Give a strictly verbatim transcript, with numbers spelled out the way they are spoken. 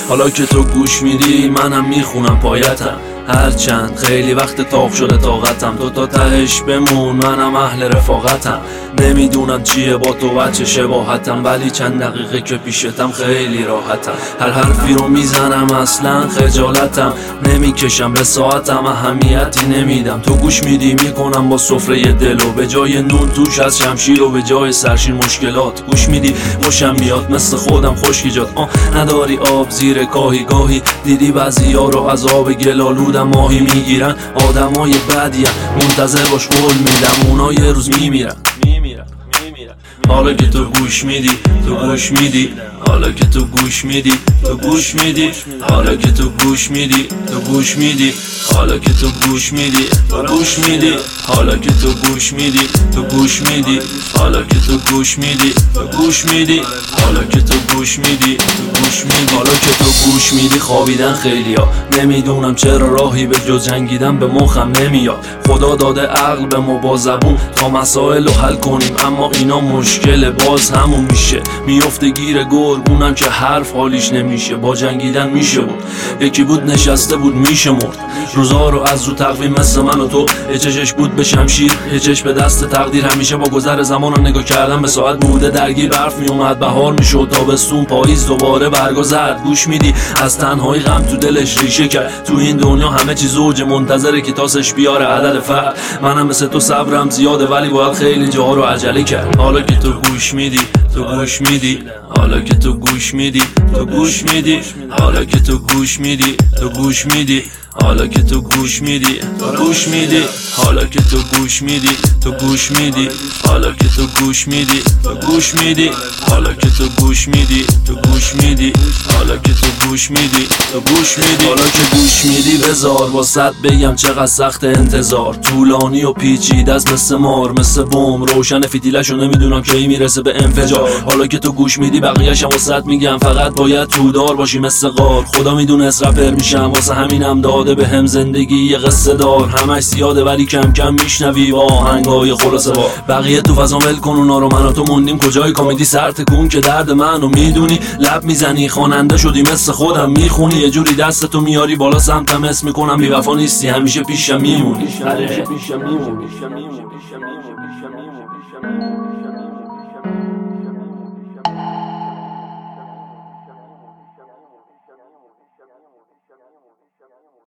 حالا که تو گوش میدی منم میخونم پایتم، هرچند خیلی وقت تاق شده طاقتم، تو تا تهش بمون منم اهل رفاقتم. نمیدونم چیه با تو بچه شباهتم، ولی چند دقیقه که پیشتم خیلی راحتم. هر حرفی رو میزنم اصلا خجالتم، نمیکشم به ساعتم اهمیتی نمیدم. تو گوش میدی میکنم با سفره دلو، به جای نون توش از شمشیر و به جای سرشین مشکلات. گوش میدی خوشم میاد مثل خودم خشکیجات، آه نداری آب زیر کاهی گاهی. دیدی بعضیا رو از آب گلالودم ماهی میگیرن، آدمای بدیم منتظر باش قول میدم اونا یه روز میمیرن. حالا که تو گوش میدی تو گوش میدی حالا که تو گوش میدی تو گوش میدی حالا که تو گوش میدی تو گوش میدی حالا که تو گوش میدی تو گوش میدی حالا که تو گوش میدی تو گوش میدی حالا که تو گوش میدی تو گوش میدی حالا که تو گوش میدی تو گوش میدی حالا که تو گوش میدی خوابیدن خیلیا، نمیدونم چرا راهی به جز جنگیدن به مخم نمیاد. خدا داده عقل به ما با زبون تا مسائل رو حل کنیم، اما اینا مشکل باز همون میشه. میفته گیر گرگونم که حرف حالیش نمیشه. با جنگیدن میشه بود، یکی بود نشسته بود میشه مرد. روزا رو از رو تقویم مثل من و تو، یه چشش بود به شمشیر یه چش به دست تقدیر. همیشه با گذر زمان رو نگاه کردم به ساعت بوده درگیر. برف میومد بهار میشد تابستون پاییز دوباره برگا زد. گوش میدی از تنهایی غم تو دلش ریشه کرد. تو این دنیا همه چیز اوج منتظره که تاسش بیاره عدد فرد. منم مثل تو صبرم زیاده ولی باید خیلی جاها رو عجله کرد. حالا که تو گوش میدی تو گوش میدی حالا که تو گوش میدی تو گوش میدی حالا که تو گوش میدی تو گوش میدی حالا که تو گوش میدی تو گوش میدی حالا که تو گوش میدی تو گوش میدی حالا که تو گوش میدی تو گوش میدی حالا که تو گوش میدی تو گوش میدی حالا که تو گوش میدی تو گوش میدی حالا که گوش میدی بذار واسط بگم چقدر سخت انتظار. طولانی و پیچیده است مثل مار مثل بم، روشن فتیلشو نمیدونم کی میرسه به انفجار. حالا که تو گوش میدی بقیه‌شم واسط میگم، فقط باید تودار باشی مثل غار. خدا میدونست رپر میشم واسه همینم داده به هم زندگی یه قصه دار. همش زیاده ولی کم کم میشنوی با آهنگای خلاصه وار. بقیه تو فضا ول کن اونا رو، من و تو موندیم کجای کامیدی. سر تکون که درد منو میدونی، لب میزنی خواننده شدی مثل خودم میخونی. یه جوری دست تو میاری بالا سمتم اسم میکنم، بی وفا نیستی همیشه پیشم میمونی.